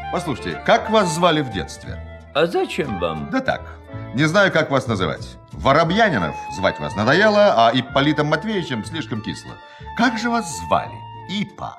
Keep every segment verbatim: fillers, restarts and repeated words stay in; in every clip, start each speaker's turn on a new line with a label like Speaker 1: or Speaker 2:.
Speaker 1: Послушайте, как вас звали в детстве?
Speaker 2: А зачем вам?
Speaker 1: Да так, не знаю, как вас называть. Воробьянинов звать вас надоело, а Ипполитом Матвеевичем слишком кисло. Как же вас звали? Ипа.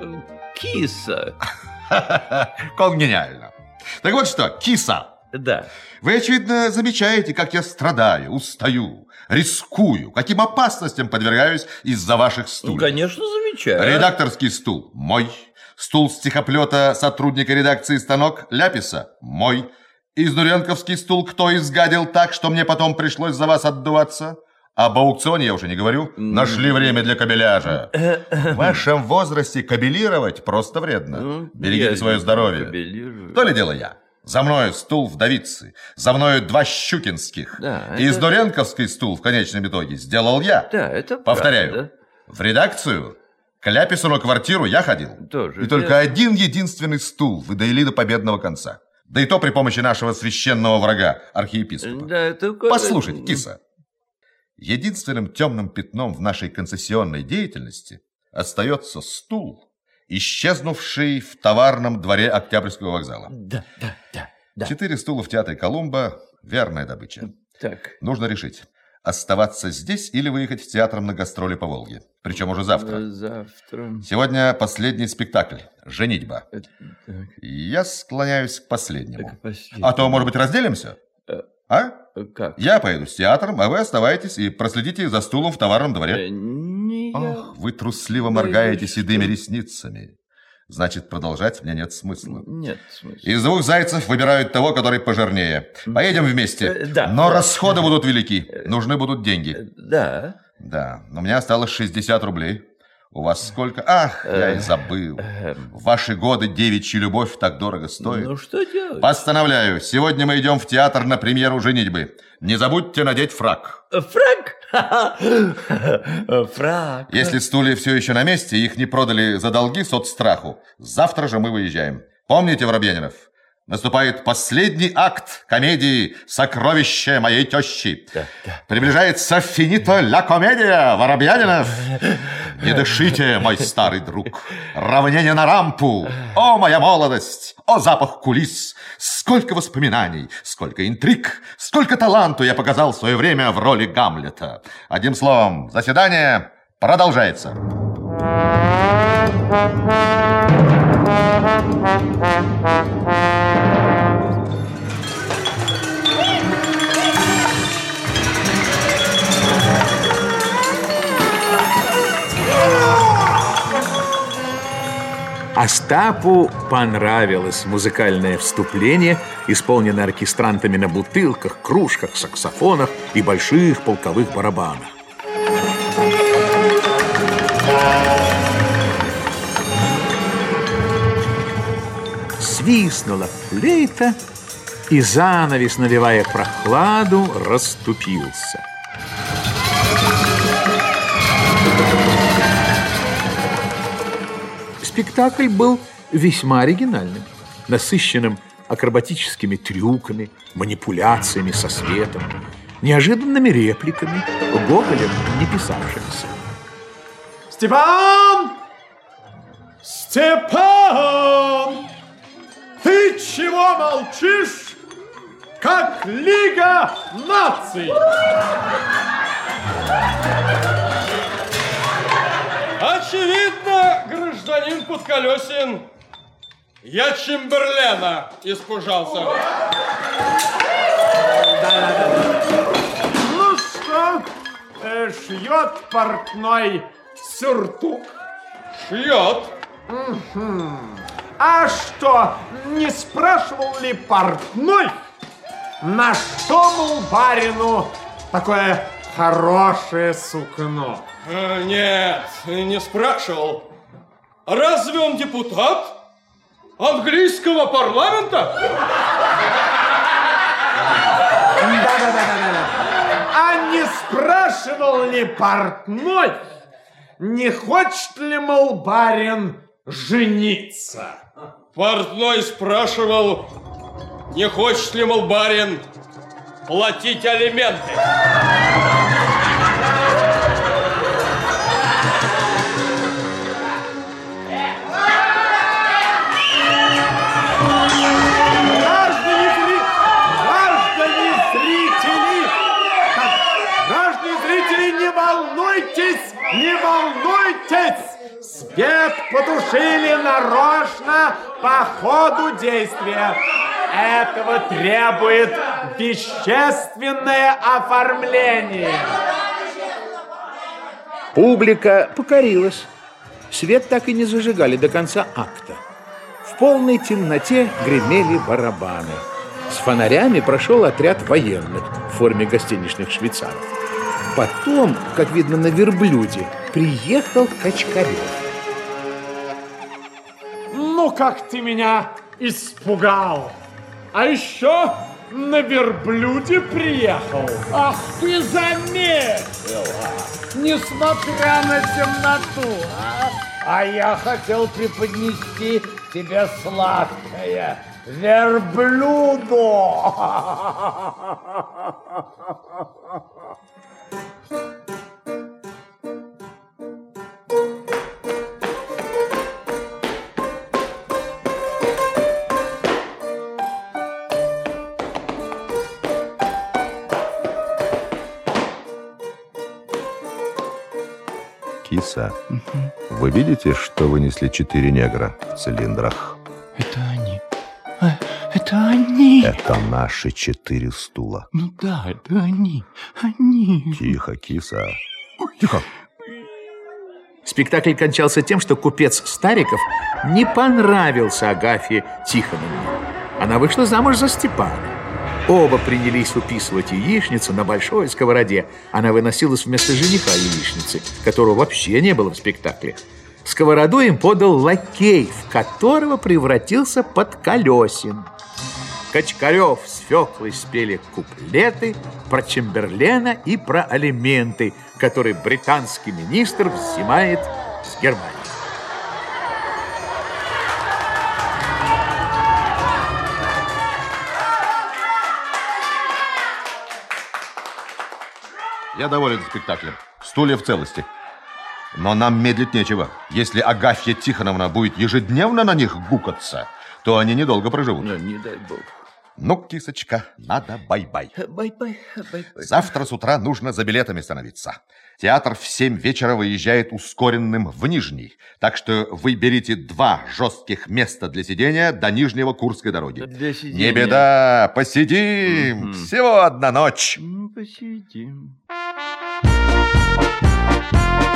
Speaker 2: Киса.
Speaker 1: Конгениально. Так вот что, киса.
Speaker 2: Да.
Speaker 1: Вы, очевидно, замечаете, как я страдаю, устаю, рискую, каким опасностям подвергаюсь из-за ваших стульев.
Speaker 2: Ну, конечно, замечаю.
Speaker 1: Редакторский стул мой. Стул стихоплета сотрудника редакции «Станок» Ляписа мой. Изнуренковский стул кто изгадил так, что мне потом пришлось за вас отдуваться? Об аукционе я уже не говорю. Нашли время для кабеляжа. В вашем возрасте кабелировать просто вредно. Берегите свое здоровье. То ли дело я. За мною стул вдовицы, за мною два щукинских.
Speaker 2: Да,
Speaker 1: и
Speaker 2: это...
Speaker 1: Изнуренковский стул в конечном итоге сделал я.
Speaker 2: Да, это
Speaker 1: повторяю,
Speaker 2: правда.
Speaker 1: В редакцию к Ляпису на квартиру я ходил.
Speaker 2: Тоже
Speaker 1: и только один единственный стул вы доили до победного конца. Да и то при помощи нашего священного врага, архиепископа.
Speaker 2: Да, это...
Speaker 1: Послушайте, киса. Единственным темным пятном в нашей концессионной деятельности остается стул, исчезнувший в товарном дворе Октябрьского вокзала.
Speaker 2: Да, да, да, да.
Speaker 1: Четыре стула в театре Колумба – верная добыча.
Speaker 2: Так.
Speaker 1: Нужно решить, оставаться здесь или выехать в театр на гастроли по Волге. Причем уже завтра.
Speaker 2: Завтра.
Speaker 1: Сегодня последний спектакль «Женитьба».
Speaker 2: Так.
Speaker 1: Я склоняюсь к последнему.
Speaker 2: Так, последний.
Speaker 1: А то, может быть, разделимся? А?
Speaker 2: Как?
Speaker 1: Я поеду с театром, а вы оставайтесь и проследите за стулом в товарном дворе.
Speaker 2: Не я.
Speaker 1: Ах, вы трусливо
Speaker 2: Да
Speaker 1: моргаете
Speaker 2: что?
Speaker 1: седыми ресницами. Значит, продолжать мне нет смысла.
Speaker 2: Нет смысла.
Speaker 1: Из двух зайцев выбирают того, который пожирнее. Поедем вместе.
Speaker 2: Э, да.
Speaker 1: Но расходы будут велики. Нужны будут деньги.
Speaker 2: Да.
Speaker 1: Да, но у меня осталось шестьдесят рублей. У вас сколько? Ах, я и забыл. В ваши годы девичья любовь так дорого стоит.
Speaker 2: Ну, что делать?
Speaker 1: Постановляю, сегодня мы идем в театр на премьеру «Женитьбы». Не забудьте надеть фрак.
Speaker 2: Фрак? Фрак.
Speaker 1: Если стулья все еще на месте, их не продали за долги соцстраху, завтра же мы выезжаем. Помните, Воробьянинов? Наступает последний акт комедии «Сокровище моей тещи».
Speaker 2: Да, да.
Speaker 1: Приближается финито ля комедия, Воробьянинов. Не дышите, мой старый друг. Равнение на рампу. О, моя молодость! О, запах кулис! Сколько воспоминаний, сколько интриг, сколько таланту я показал в свое время в роли Гамлета. Одним словом, заседание продолжается.
Speaker 3: Остапу понравилось музыкальное вступление, исполненное оркестрантами на бутылках, кружках, саксофонах и больших полковых барабанах. Свистнула флейта, и занавес, навевая прохладу, расступился. Спектакль был весьма оригинальным, насыщенным акробатическими трюками, манипуляциями со светом, неожиданными репликами, Гоголем не писавшимися.
Speaker 4: Степан! Степан! Ты чего молчишь, как Лига наций? Очевидно, гражданин Подколесин, я Чемберлена испужался. Ну что, э, шьет портной сюртук? Шьет. Угу. А что, не спрашивал ли портной, на что, мол, барину такое хорошее сукно? Э, нет, не спрашивал. Разве он депутат английского парламента? Да-да-да. А не спрашивал ли портной, не хочет ли, мол, барин жениться? Портной спрашивал, не хочет ли, мол, барин платить алименты. Свет потушили нарочно по ходу действия. Этого требует вещественное оформление.
Speaker 3: Публика покорилась. Свет так и не зажигали до конца акта. В полной темноте гремели барабаны. С фонарями прошел отряд военных в форме гостиничных швейцаров. Потом, как видно на верблюде, приехал Качкарев.
Speaker 4: Ну, как ты меня испугал. А еще на верблюде приехал.
Speaker 5: Ах, ты заметила, несмотря на темноту, а? А я хотел преподнести тебе сладкое верблюду.
Speaker 6: Киса, вы видите, что вынесли четыре негра в цилиндрах?
Speaker 2: Это они. А, это они.
Speaker 6: Это наши четыре стула.
Speaker 2: Ну да, это они. Они.
Speaker 6: Тихо, Киса. Тихо.
Speaker 3: Спектакль кончался тем, что купец Стариков не понравился Агафье Тихоновне. Она вышла замуж за Степана. Оба принялись выписывать яичницу на большой сковороде. Она выносилась вместо жениха яичницы, которого вообще не было в спектакле. Сковороду им подал лакей, в которого превратился Подколесин. Качкарев с Феклой спели куплеты про Чемберлена и про алименты, которые британский министр взимает с Германии.
Speaker 1: Я доволен спектаклем. Стулья в целости. Но нам медлить нечего. Если Агафья Тихоновна будет ежедневно на них гукаться, то они недолго проживут.
Speaker 2: Ну, не дай бог.
Speaker 1: Ну, кисочка, надо бай-бай.
Speaker 2: Бай-бай, бай-бай.
Speaker 1: Завтра с утра нужно за билетами становиться. Театр в семь вечера выезжает ускоренным в Нижний. Так что вы берите два жестких места для сидения до Нижнего Курской дороги.
Speaker 2: Для сидения.
Speaker 1: Не беда, посидим.
Speaker 2: Мгм.
Speaker 1: Всего одна ночь.
Speaker 2: Ну, посидим.